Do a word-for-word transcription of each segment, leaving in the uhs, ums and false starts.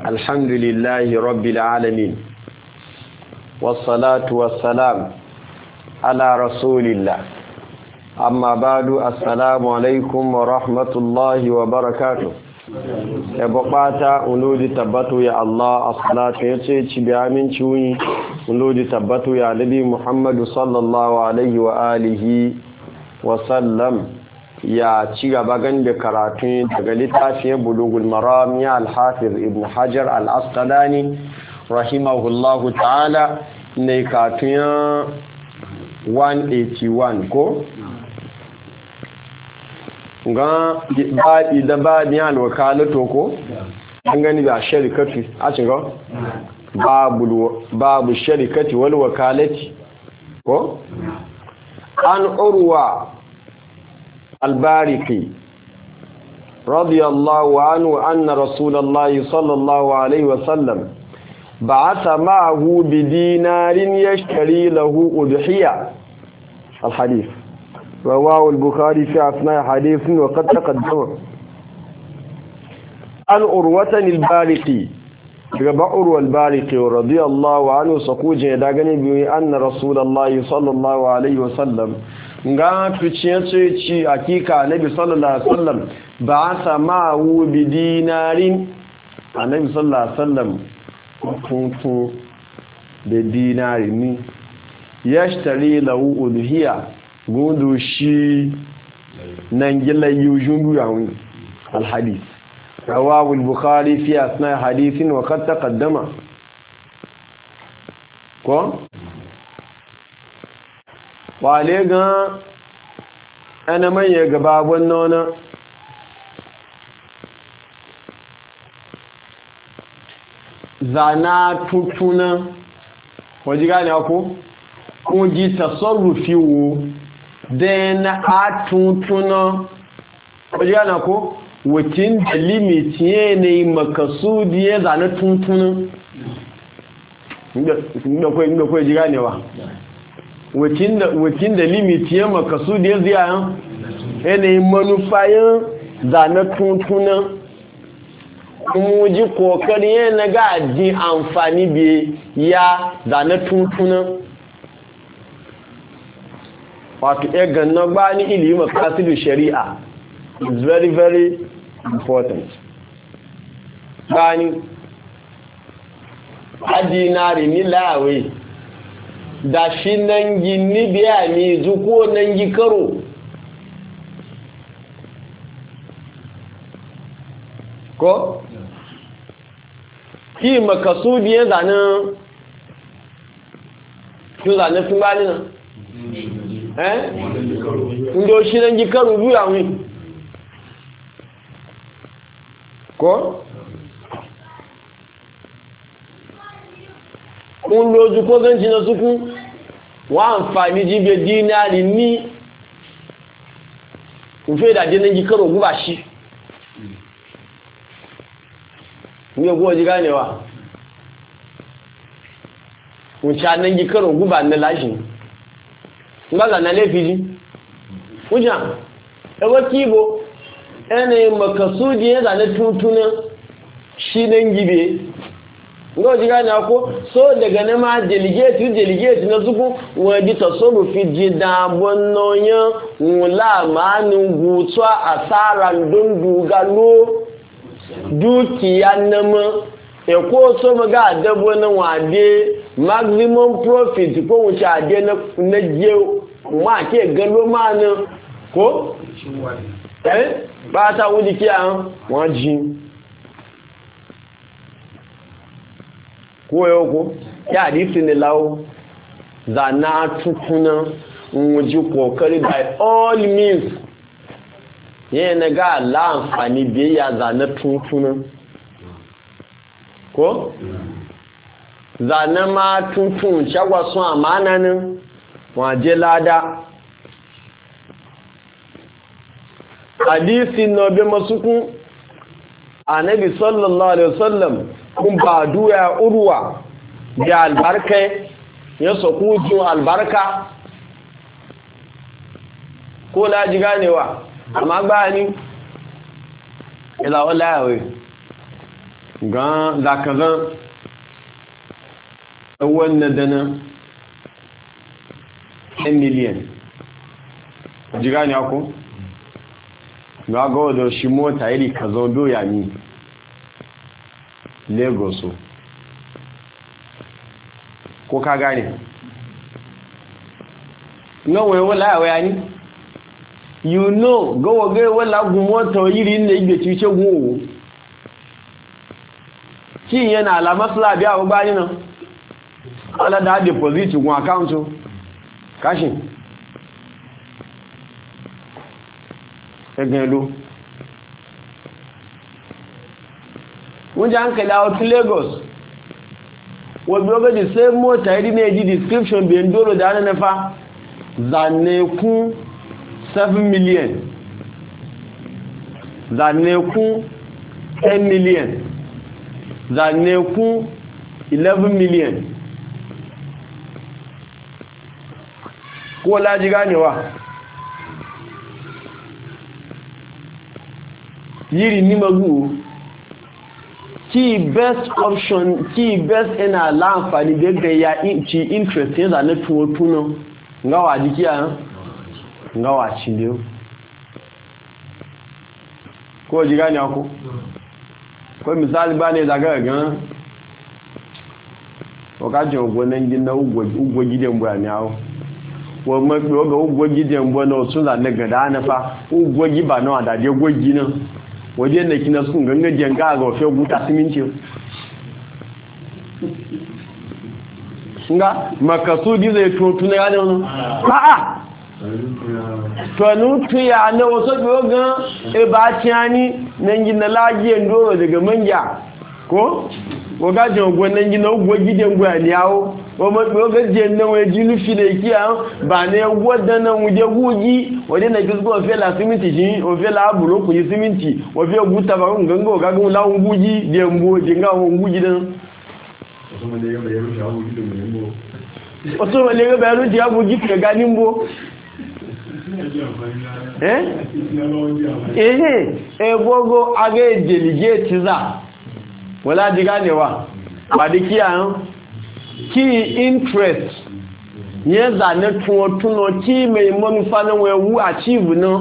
الحمد لله رب العالمين والصلاة والسلام على رسول الله أما بعد السلام عليكم ورحمة الله وبركاته yabata uludi tabbatu ya Allah as-salatu yace ci bi aminci wi uludi tabbatu ya nabi Muhammad sallallahu alaihi wa alihi wa sallam ya ci gaba ganda karatu daga littafin bulugul maram ya al-hafiz ibn hajar al-asqalani rahimahullahu ta'ala ne katun one eighty-one ko ga ba idan ba ni alwakalato ko an gani ba sharikatu a cikin babu babu sharikati wal wakalati ko an urwa albariki radiyallahu anhu anna rasulullahi sallallahu alaihi wasallam ba'atha ma'ahu bidinarin yashtari lahu udhiya alhadith رواه البخاري في أثناء حديث وقد تقدم عن أروة البارقي ربع أروة البارقي رضي الله عنه سقوجه داغني بي أن رسول الله صلى الله عليه وسلم ga tuciye ci hakika annabi sallallahu alaihi wasallam ba sa ma'u bidinarin annabi sallallahu alaihi wasallam kuntu da dinari ni yashtari lahu udhiya gundu shi nan gila yujun buyawun alhadis rawahu al-bukhari fi asna hadithin wa qad taqaddama ko wale ga ana manye gaba wannan zana tutuna waji gane ko kun ji tasarrufi wo den atuntuna wajen na ko wakin da limit ne makasudi ya zane tuntuna inda kwa inda kwa jiga ne wa wakin da limit ya makasudi ya ziyayen yanayin manufayin zane tuntuna kuma ji kokari yana ga ji amfani biye ya zane tuntuna wato ya ganna ba ni ilimi makasidu shari'a is very very important bani adinari ni lawe da shi nan gini biya ni zuko nan gi karo ko ki makasudi ya zanen ki zanen fi bani nan eh ndo shi nan gi karo biya wi ko kun loju ko ganci na suku wa amfani jibe dinari ni kun fe da dinan gi karo guba shi ne go ji ganewa kun cha nan gi karo guba na lashi ngaga na lefiji kuja ewa kibo ene makasudi ya zane tuntuna shi nan gibe ngo jiga na ko so daga na ma delegate delegate na zuku wadi tasarrufi jida bonnonya wula manu gutwa asara ndundu galo dukiya nama e ko so maga dabo na wade maximum profit ko wuce ade na na je ma ke galo ma na ko eh ba ta wuji kiyan waji ko yoko ya hadisi ne lawo zana tutuna wuji kokari by all means yana ga Allah amfani biya zana tutuna ko zana ma tutun shagwa sun amana nan waje lada hadisi na bi masukun annabi sallallahu alaihi wasallam kun ba duya urwa da albarka ya saku ju albarka ko laji ganewa amma ba ni ila wallahi ga zakazan wannan dana ten million ji gani ako ga ga da shi mota iri kazo doya ni Lagos ko ka gane no we wala we ani you know go go wala gun mota iri ne igbe ti se gun o ki yana la masla bi awo ba ni na ala da deposit gun account o kashin ẹgbẹ̀rún ló wọ́n jẹ́ àǹkẹ̀lẹ̀ out Lagos wọ́n bí ó gẹ́ di same mota ẹ̀rí ní èjì description bí i dóró dáná nẹfà zanekún seven million zanekún ten million zanekún eleven million kó lájí gánewa yìí ní magu kí best option kí best ina láǹfàní gẹ́gẹ́ ya ci interest yẹ́ zane tuwo tunan ngawa jikiya ngawa cile ko ji gani ako ko misali ba ne zaga gan wakajin ogbonan gina ugbo gidan buwa ne awo wọ́n mọ́ pé ọgọ́ ugbo gidan buwa na otu zane gada na fa ugbo giba na wadade gwogi nan wajen da kina sun gangan janga ga ofe guta siminci nga makasudi zai tuntun ya ne wani a'a tunutu ya na wasu dogon ibaciyani nan gina lagiyar doro daga manja ko wagajin gwanan gina ugbo gidan gwa ne yawo wagajin nan waje nufi da ikiya ba na wadda nan wuje gugi wadda na gizo ofe la siminti shi ofe la abulo kuyi siminti ofe guta ba kun ganga gagun lawun gugi da yambo jinga wun gugi dan wasu male ga bayaru shi abu gidan mu yambo wasu male ga bayaru shi abu gidan ga ganin bo eh eh eh gogo aga delegate za wala diga ne wa ba dikiya kí interest yẹn zànẹ́ tún ọtún náà kí mẹ́ mọ́núfà náà wọ́n wú achieve náà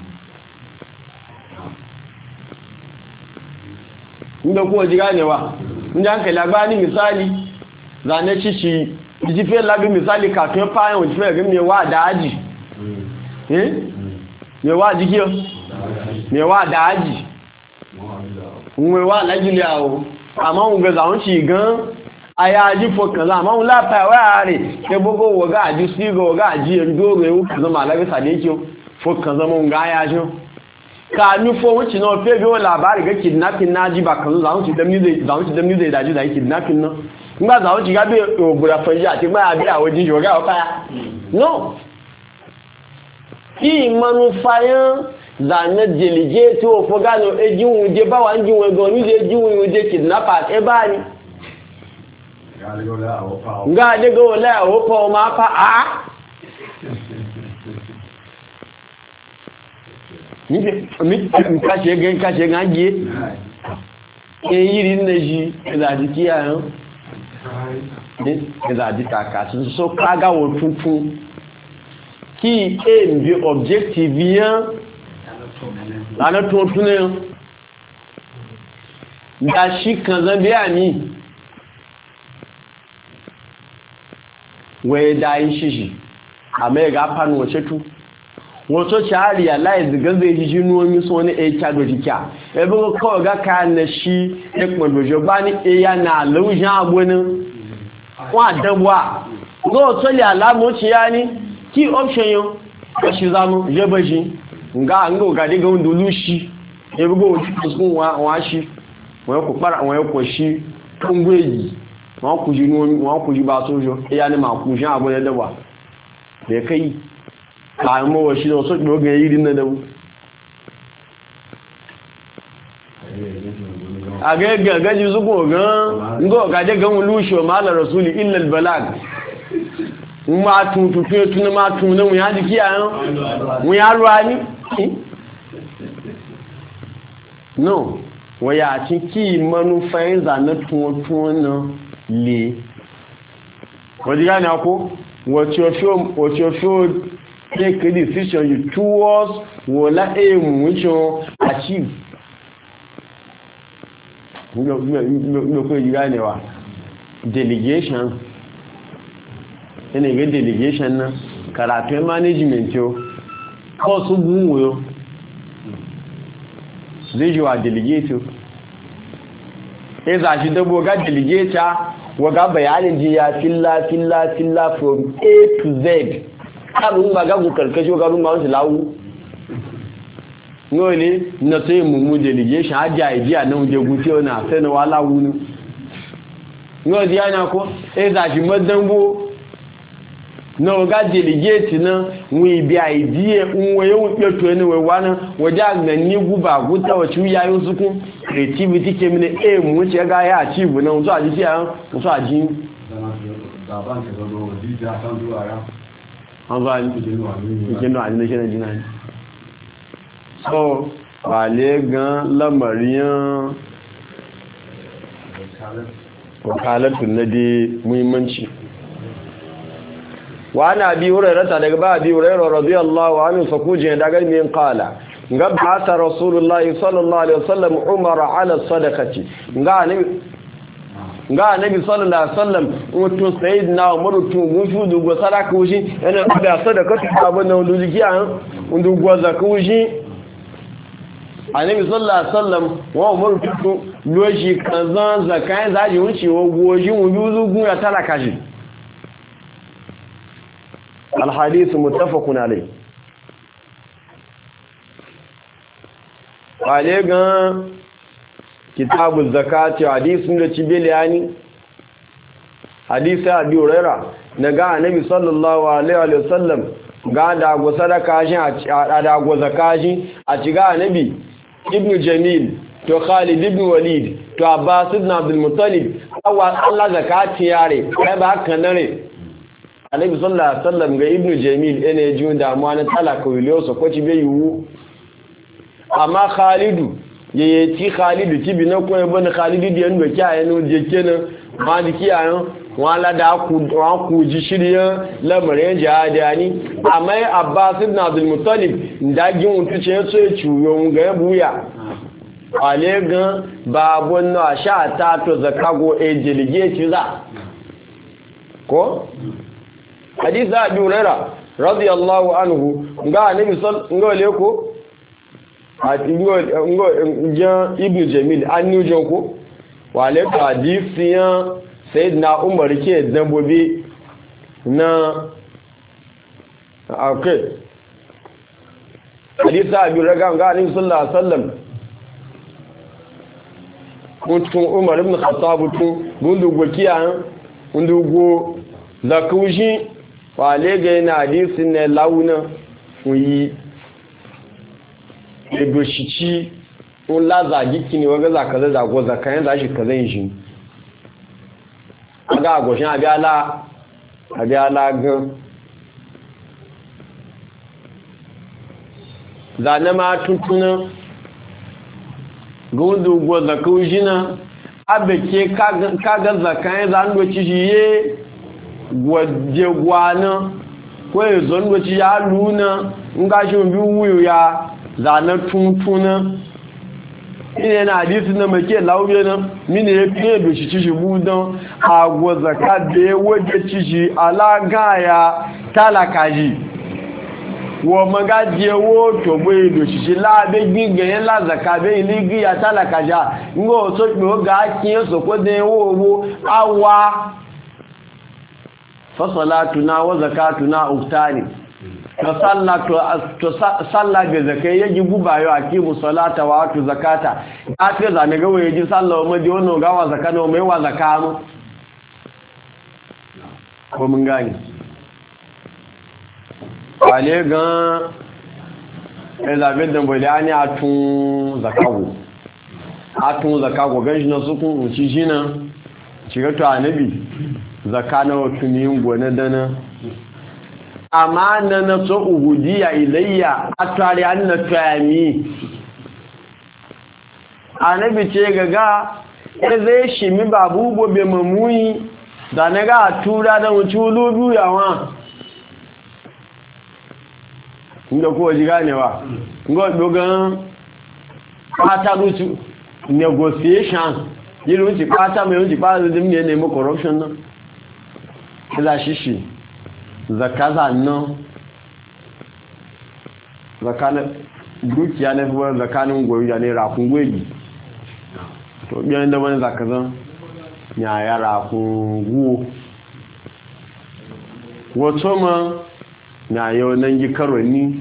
inda kuwa ji ganewa inda an kai labari misali zane shishi jife labi misali kafin fayin wajen fiye gami mewa da aji eh mewa jikiyo mewa da aji mewa lagili awo amma unga zaun ci gan ayaji fokan za ma la pa wa re ke bogo woga aji sigo woga aji ndoro ewu zama labi sadekio fokan zama unga ayajo ka ni fo wuci no fe bi o labari ga kidnapping naji ba kan zaun ci dami zai zaun ci dami zai daji da kidnapping no ngba zaun ci ga be obura fanya ati ma abi awoji yoga o pa no ki manu fayan zane delegate o fogano ejun je ba wa njun we go ni je ejun je kidnapper e ba ni nga de go la o pa ma pa a ni mi mi ka se gen ka se gan je e yiri neji e da di ki an e da di ta ka so ka ga wo tuntun ki e bi objective yan lana tuntun ne da shi kan zan biya ni wai da yin shishi amma ya gafa ni wace tu wato shari ya lai ziga zai ji ji nuwomi so wani e kya doji kya ebe ko kawai ga kayan na shi ya kuma dojo ba ni e ya na laushin abunin wa dabuwa zo wato ya lamoci ya ni ki option yau ka shi zanu je bashi nga an ga gade ga wanda lushi ebe go wuce sun wa shi wani ku para wani ku shi tungweji wọ́n kù jí ní wọ́n kù jí bá tó jọ ẹyá ní ma kù ṣe àbọ̀ ẹ̀dẹ́wà lẹ́ẹ̀kẹ́ yìí àmọ́wọ̀ sí lọ sókè ogun èyí rí nẹ́dẹ́wù agẹ́gẹ́ gẹ́jì zúkùn ọ̀gán ngọ́ ọ̀gájẹ́ gan olúṣọ̀ máa lọ rasúlì ilẹ̀ balag wọ́n máa tún tuntun tún máa tún ní wọ́n yá jí kí àyán wọ́n yá rọ ní no waya ciki manufan zane tuwon le wajen gane ko what your field take a decision you towards wala aim which you achieve no ko yi ganewa delegation ene ga delegation na karatu management yo ko su gunwo yo zai yi wa delegate ya zashi dabo ga delegate waga bayanin jiya filla filla filla from A to Z karun ba ga ku karkashi ga rumma wani lawu ngole na sai mu mu delegation haja idea na uje guti ona sai na wala wunu ngole yana ko ya zashi madambo na ga delegate na wi bi idea nwe yun peto ni we wana waja na ni guba guta wacu yayin sukun creativity ke mine e mu ce ga ya achieve na so aji ya so aji da ban ke do di ja san du ara an ba ni ke no ani ne ke ni so wale gan lamariyan wakalatun na dai muhimmanci وعن أبي هريرة دغبا أبي هريرة رضي الله عنه فكوجه دغل من قال غبعث رسول الله صلى الله عليه وسلم عمر على الصدقة غا نبي غا نبي صلى الله عليه وسلم وتو سيدنا عمر تو وجود go sadaka wuji yana da sadaka ta abun nan duji an undu go zakuji annabi sallallahu alaihi wasallam wa umar tu loji kazan zakai zaji wuci wo goji wujuzu gun ya talaka shi الحديث متفق عليه عليغا كتاب الزكاة حديث من تبيلياني حديث أبي هريرة نغا النبي صلى الله عليه وسلم غا دا go sadaka shi a da go zakaji a ciga annabi ibn jamil to khalid ibn walid to abbas ibn abdul muttalib awa Allah zakati yare kai ba kanare Annabi sallallahu alaihi wasallam ga Ibn Jamil ene ji damuwa na talaka wiliyosa ko ci bai yiwu amma Khalidu yayi ti Khalidu ti bi na ko ibn Khalidu da yanda kiyaye no je kenan ma di kiyaye wala da ku ran ku ji shirye lamarin jihadi ani amma Abbas ibn Abdul Muttalib ndagin untu ce so ya ciwo ga buya ale gan babun na sha ta to zakago e delegate za ko hadith Abi Hurairah radiyallahu anhu ga annabi sallallahu alaihi ko a ngo ngo jan Ibn Jamil an nujo ko wale hadith ya sayyidina Umar ke dambobi na okay hadith Abi Hurairah ga annabi sallallahu alaihi wasallam mutum Umar ibn Khattab tun gundu gokiya gundu go zakuji wale ga yana hadisin ne launa yi egoshici un laza giki ne waga zaka zai zago zaka yan zashi ka zai shi aga agoshin abiyala abiyala gan zane ma tuntunan gundu gwa zaka wujina abeke kaga zaka yan zangoci shi ye gwaje gwana ko ya zongoci ya luna in gashi bi wuyu ya zana tuntuna ina na hadisi na make lauye na mine ya fiye da shi cishi budan agwa zaka da ya waje cishi alagaya talakaji wa magaje wo to bai da shi labe gbigbe la zaka be iligi ya talakaja ngo so pe o ga kin so ko de wo wo awa fasalatuna wa zakatuna uktani to sallatu to salla ga zakai yaji gubayo akimu salata wa atu zakata aka zane ga waye ji sallawa madi wannan ga wa zakano mai wa zakamu ko mun gani wale gan elabin da bolani atun zakago atun zakago ganshi na sukun uci shina shiga to anabi zakana watunin gona dana amana na so uhudiya ilayya atari anna tami annabi ce gaga zai shi mi babu gobe mamuyi da na ga tura da wuce lubu yawa inda kowa ji ganewa ga dogon pata rutu negotiation yi wuce pata mai wuce pata da dimne nemi corruption nan ila shishi zakaza nan zakanin dukiya na fi zakanin goyi da ne rakun gwegi to biyan da wani zakazan ya ya rakun guwo wato ma na yau nan gi karo ni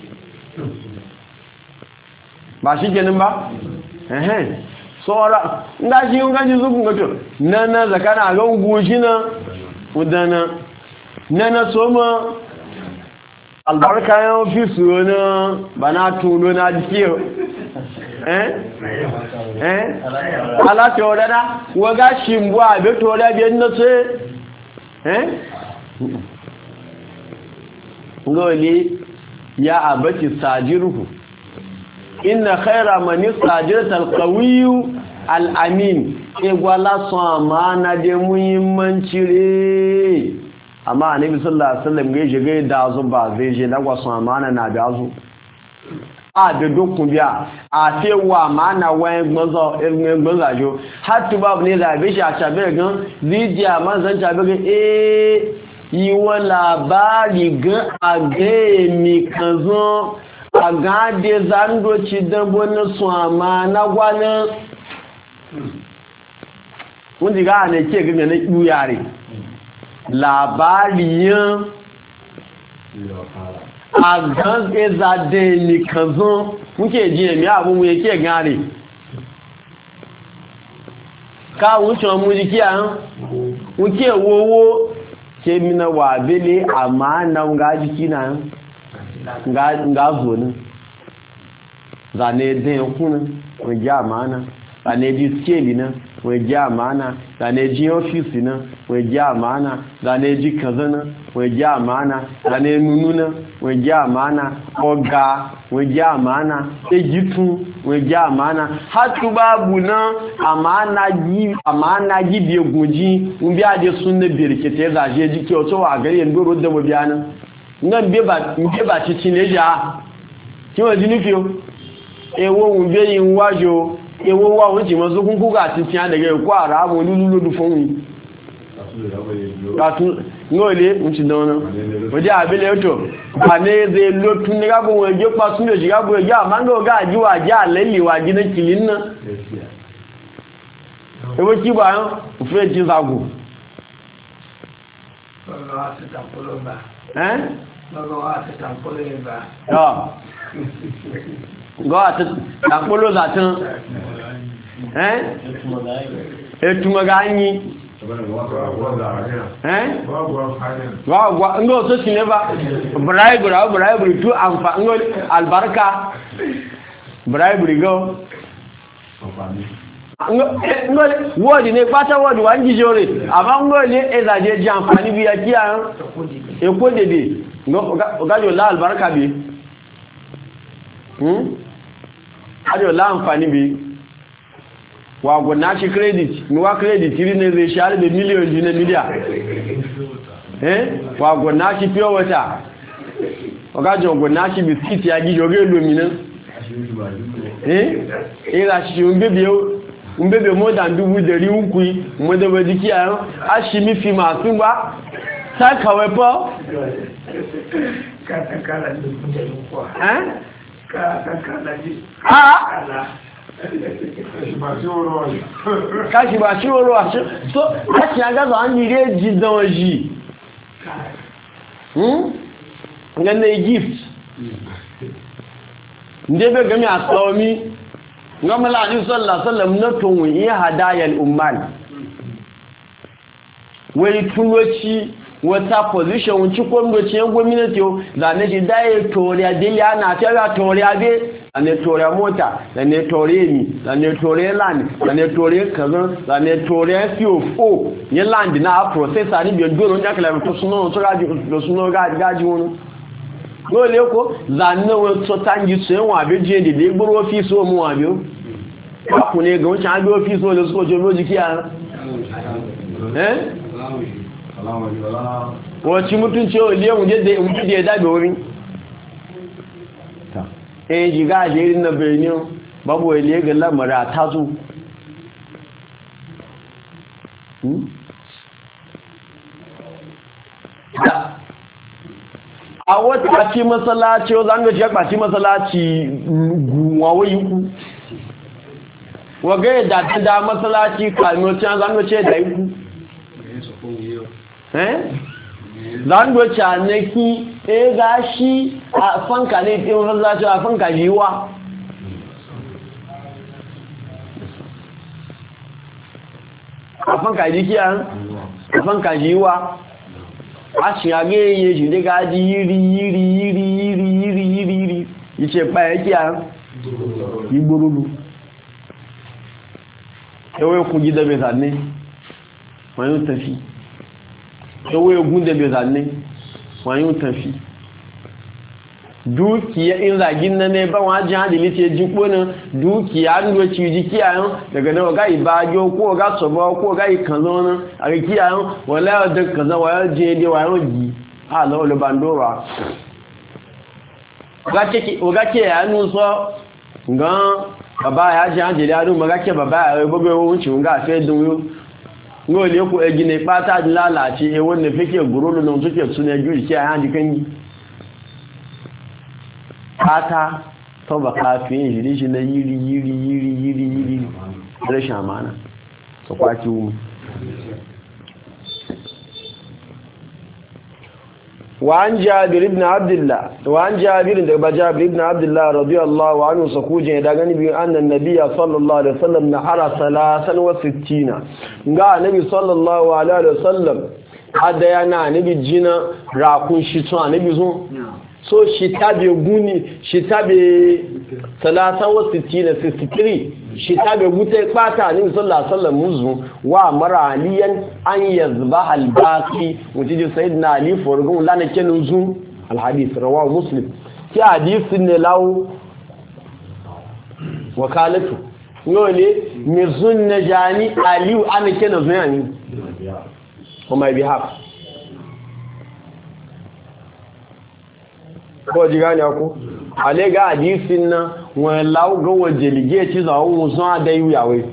ba shi kenan ba ehem sora nga shi yun ganji zukun gato na na zakana a gan goshi na udana na na soma albarka yan ofisu wani bana tuno na jikiyo eh eh alati odana waga shimbo abe to da biyan na ce eh ngoli ya abati sajiruhu inna khayra man istajirta alqawiyyu alamin igwala so amana de muhimmanci re amma annabi sallallahu alaihi wasallam ga je da zo ba zai je lagwa so amana na da zo a da dokun biya a te wa amana wayan gbanzo irin gbanza jo hatu babu ne da be shi a tabe gan zidiya man zan tabe gan eh yi wa labari gan age mi kanzo aga de zando ci dan bonin so amana gwanin kun ji ga ne ke ga ne duyare labariyan a gan ezade nìkan zán múkè jí èmì àbúmú yẹ kí ẹ̀ gan rẹ̀ káwọn ṣe ọmọ jí kí à ń múkè owó owó ṣe mìíràn wà bẹ́lẹ̀ àmà náà ń gájí kí náà ń gázò ní zane ẹ̀dẹ́ ẹkún wọ́n jẹ́ àmà náà zane ẹ̀dí skéèlì náà wọ́n jẹ́ àmàánà zane-ji ọ́fíìsì náà wọ́n jẹ́ àmàánà zane-ji kàzán náà wọ́n jẹ́ àmàánà zane-nunú náà wọ́n jẹ́ àmàánà ọgá wọ́n jẹ́ àmàánà ejitun wọ́n jẹ́ àmàánà hátúbáàbù náà àmàánà jíbi egunjí ń bí adé sún ní bèrèkètè ẹ̀zàjẹ́ jí kí ọ̀tọ́ wà gẹ́rẹ́ ìgbòrò dẹ̀bọ̀ bí aná náà ń bí bà títí lẹ́jà kí wọ́n jí nífi o èwo ń bí yìí wájú ewo wa wọ́n ti mọ́ sókún kúkà àti tí a dẹ̀gẹ̀ ẹ̀kọ́ àrá àwọn olúlúlódú fún mi ní olè ń ti dáná ó jẹ́ àbílẹ̀ ètò àníyàn lótún ní gábò wọn ẹjọ́ pa súnlẹ̀ sí gábò ẹjọ́ àmáńgọ́ gáàjíwà jẹ́ àlẹ́lẹ̀wà jíná kìlì ńná ewé kí bá yán òfin jí sagò gọ́ àti tàpólò zàtán ẹ́ ètùmọ̀gá yí ẹ́ ngọ́ tó sì nẹ́bà bribery àwọn bribery tó àǹfà ngọ́ albarka bribery gọ́ wọ́ọ̀dì ní pátá wọ́ọ̀dì wà ń jíjọ rẹ̀ àbá ngọ́ ilé ẹzàjẹ́ jẹ́ àǹfàní bí i kí àrùn èkó dèdè ọgájò lá albarka bí ajo láǹfàní bí wà gọ̀nà ṣe credit ní wá credit rí ní ẹzẹ̀ ṣe àríbẹ̀ mílíọ̀n jù ní mídíà wà gọ̀nà ṣe pure water ọgájọ gọ̀nà ṣe biskit agíjọ rí olómìnà ìrà ṣe ń bèbè mọ́dà dúbú dẹ̀rí ukú mọ́dẹ̀bẹ̀dì kí àrùn a ṣe mí fi máa tún wá sákàwẹ́ pọ́ káṣì bá ṣí oró àṣí tó káṣì agázọ̀ á ní ilé jídán yìí gẹ́nà gift ndébé gẹ́mí àtọ́mí gọ́mọ́lá àdísọ́lá na tóhun iya hadayar umar wai turoci wata position wuci kwamdoci yan gwamnati yau zane shi daye toriya dili ana tara toriya be zane toriya mota zane toriya ni zane toriya land zane toriya kazan zane toriya C O O yin land na processor ni biyan dole ya kala to suno to gaji to suno gaji gaji wonu no le ko zane won to tangi so yan wa be je de de gboro office o mu wa be o ku ne ga wancan abi office wala su ko je loji kiya eh wacce mutunci o liyan wuje da wuje da ya dabe wurin ta eh jiga jerin na benin babu wale ga lamara ta zo a wata ci masalaci o zanga shi akpaci masalaci guwawo yi ku waga da ta da masalaci kalmoci an zanga ce da yi ku eh zanga ce ne ki e ga shi a fanka ne ɗin masalaci a fanka yiwa a fanka jiki a fanka yiwa a ṣe agéyẹ ṣe ní gáàjí yìí yìí yìí yìí yìí yìí yìí ìṣẹ́ pa ẹ̀kí à ìgbòròlù ẹwọ́ ẹkùn jí dẹ̀bẹ̀ta ní wọ́n yóò tẹ̀fí ẹwọ́ ẹgún dẹ̀bẹ̀ta ní wọ́n yóò tẹ̀fí dukiya in zagin na ne ba wa ji hadili ce ji kona dukiya an do ci ji kiyayen daga nan ga ibajo ko ga sobo ko ga ikanzo nan a ga kiyayen wala da kaza waya je de waya ji ha lo lo bandora ga ke ga ke ya nu so ngan baba ya ji hadili adu ma ga ke baba ya gbogbo won ci nga fe dun yo ngo le ko ejine pata lalace e wonne fike gurulu non suke sune ju ki ya ji kan yi kata to ba kafin jiri shi na yiri yiri yiri yiri yiri rashin amana su kwaci wu وعن جابر بن عبد الله وعن جابر بن جابر بن عبد الله رضي الله عنه سكوجه دغني بي ان النبي صلى الله عليه وسلم نحر ثلاثة وستين غا النبي صلى الله عليه وسلم hada yana nabi jina rakun shi tun annabi zo so shi tabe guni shi tabe salasa wa sittina sittin shi tabe gute kwata annabi sallallahu alaihi wasallam muzu wa mara aliyan an yazbah al-baqi mutiji sayyidina ali forgun lana kenan zu al-hadith rawahu muslim ki hadith ne lawo wakalatu ngole mizun najani ali an kenan zu yani on my behalf ko ji gani ako ale ga hadisin nan wọn lawo ga wọn delegate za wọn so adayu yawe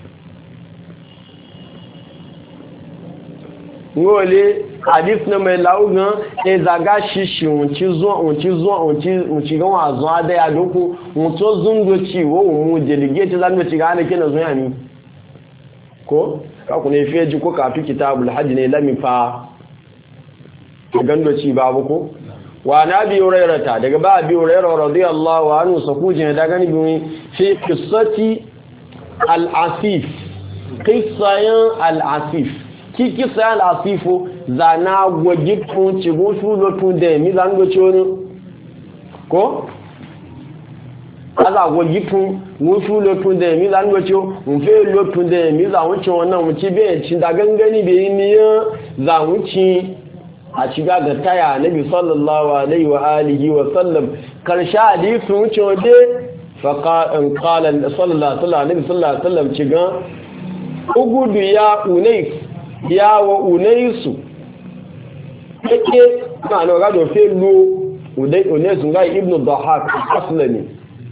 ngole hadis na mai lawo ga e zaga shishi won ci zo won ci zo won ci won ci ga wa zo adaya doku won to zungo ci wo mu delegate za mu ci ga ne kenan zo yani ko ka ku ne fiye ji ko ka fi kitabul hajj ne lamin fa gando ci babu ko wa nabi hurairata daga ba abi hurairah radiyallahu anhu sakujin da gani bi fi qissati al-asif qissayan al-asif ki qissayan al-asif zana wajibun ci go su lotun da mi zan go ciwon ko kaza wajibun mu su lotun da mi zan go ciwo mun fe lotun da mi zan wuce wannan mu ci be ci da gangani be ni za mu ci a shiga ga taya nabi sallallahu alaihi wa alihi wa sallam karsha hadisin wuce wade faqan qala sallallahu alaihi sallallahu alaihi wasallam ciga ugudu ya unais ya wa unaisu yake ma no ga do fe lu udai unaisu ga ibnu dhahak aslani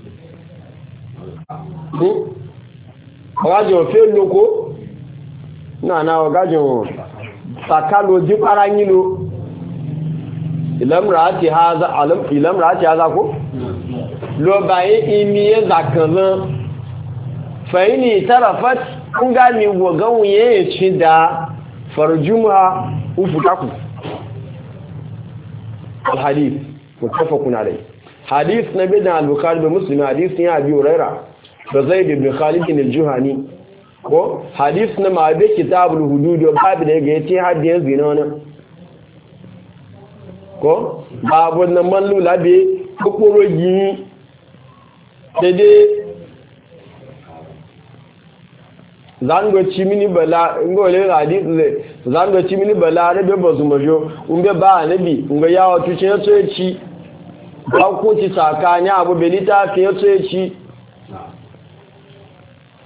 ko ga do fe lu ko na na ga jo sakalo ji paranyilo ilamrati haza alam ilamrati haza ko lo baye imiye zakan faini tarafat kunga mi wogan ye cida farjumha ufutaku alhadith muttafaqun alayh hadith nabi da al-bukhari da muslim hadith ya abi huraira da zaid ibn khalid al-juhani ko hadith na ma be kitabul hudud babu da yake yace hadin zina wannan ko babu na mallu labe kokoro yi dede zango chimini bala ngole hadith le zango chimini bala ne be bozu mojo umbe ba nabi ngo yawo tuce yato yaci ba ko ci sakanya abu belita fi yato yaci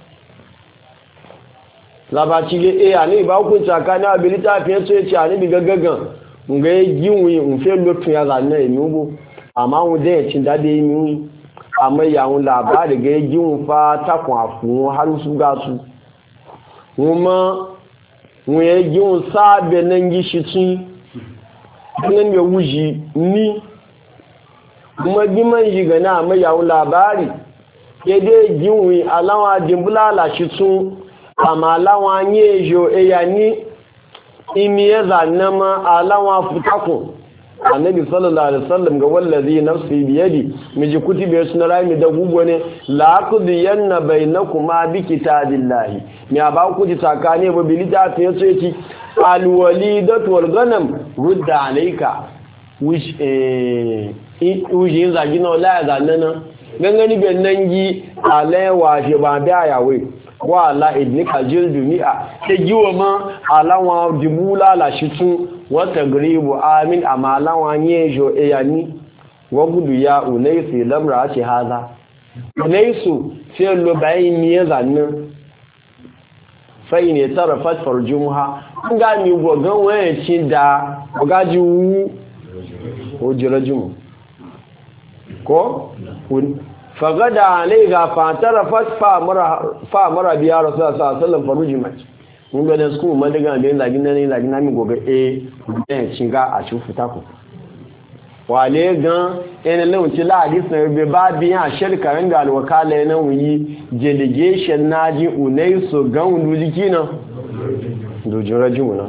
zabaci ga e ani ba ku tsakani abilita fiye so yace ani bi gaggagan nga yiwi nfe lotun ya zanna enugo amma mu de cin dade mi amma ya un labari ga yiwi fa takun afun har su ga su kuma mu ya yiwi sabe nan gishi tun nan ya wuji ni kuma giman jiga na amma ya un labari ya de yiwi alawa dimbulala shi tun amma alawa nyejo eya ni imi ya zanna ma alawa futakun annabi sallallahu alaihi wasallam ga wallazi nafsi biyadi miji kutibe suna rami da gugu ne la aqdiyanna bainakuma bi kitabillahi mi aba ku ji takane ba bilita ta yace yace alwalidatu wal ghanam rudda alayka wish eh ujin zagina la zanna gangani ben nangi alewa je ba da yawe wa la idnika jildu mi'a ta giwa ma alawa dibula la shitu wata gribu amin amalawa nyejo eyani wa gudu ya ulaysi lamra ce haza ulaysu sai lo bayin ne zannin sai ne tarafat farjumha ga mi gogan waye cin da gaji wu o jirajum ko fagada alaiha fatarafat fa mara biya rasulullah sallallahu alaihi wasallam farujimat mun ga da su mun daga da zagin nan zagin nan gobe eh eh cinga a ci futa ku wale gan ene lewun ci la hadis na be ba biya shirka ran ga alwakala nan wuyi delegation naji unaiso gan wuluji kina dojin rajuna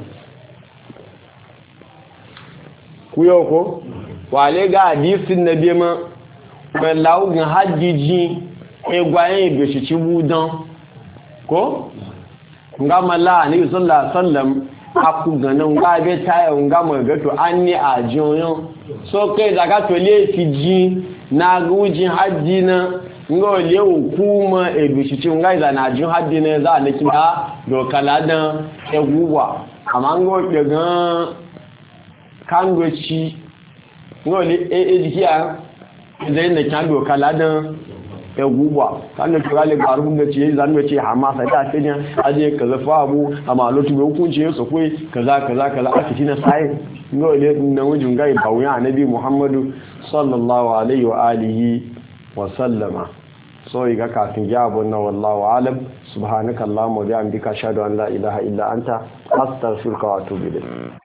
ku yau ko wale ga hadisin nabi ma pẹ̀láwùgùn hajjiji ẹgbàáyìn ìgbèṣìṣì wúdán kó ngámàlá ní ìsọ́lá sọ́lẹ̀m akùgànà ngábẹ́ táyẹ̀ ngámọ̀ ìgbẹ́tò a ní àjíọyán sókè ìzàkátò lè fi jí na gújí hajji na ngọ́ ilé òkú mọ́ ìgbèṣìṣì ngá ìzànà àjíọ hajji na za a ní kí á dọ̀kàládán ẹgbùwà àmá ngọ́ ìpẹ̀gán kángoci ngọ́ ilé èdìkíyà zai na kyan doka ladan ya guba kan da tura le garu da ce zan ce hamasa ta ce ne aje kaza fa abu amma lotu bai hukunci ya sokoi kaza kaza kaza aka ci na sai ngo le na wujin gai bawuya annabi Muhammadu sallallahu alaihi wa alihi wa sallama so iga kafin jabo na wallahu alam subhanakallahumma wa bihamdika ashhadu an la ilaha illa anta astaghfiruka wa atubu ilayk